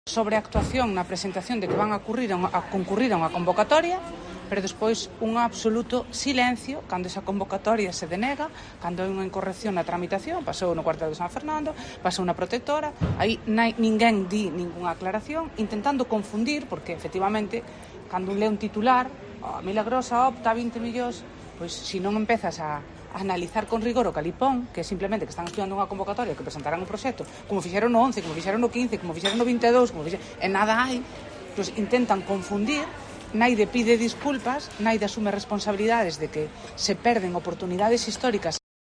sobre a actuación na presentación de que van a concurrir a unha convocatoria, pero despois un absoluto silencio cando esa convocatoria se denega, cando hai unha incorrección na tramitación, pasou no cuartel de San Fernando, pasou na protectora, aí ninguén di ningunha aclaración, intentando confundir, porque efectivamente, cando un lê un titular, Milagrosa opta a 20 millóns, pois se non empezas a analizar con rigor o calipón, que é simplemente que están estudiando unha convocatoria, que presentarán un proxecto, como fixeron no 11, como fixeron no 15, como fixeron no 22, e nada hai, pois intentan confundir. Naide pide disculpas, Naide asume responsabilidades de que se perden oportunidades históricas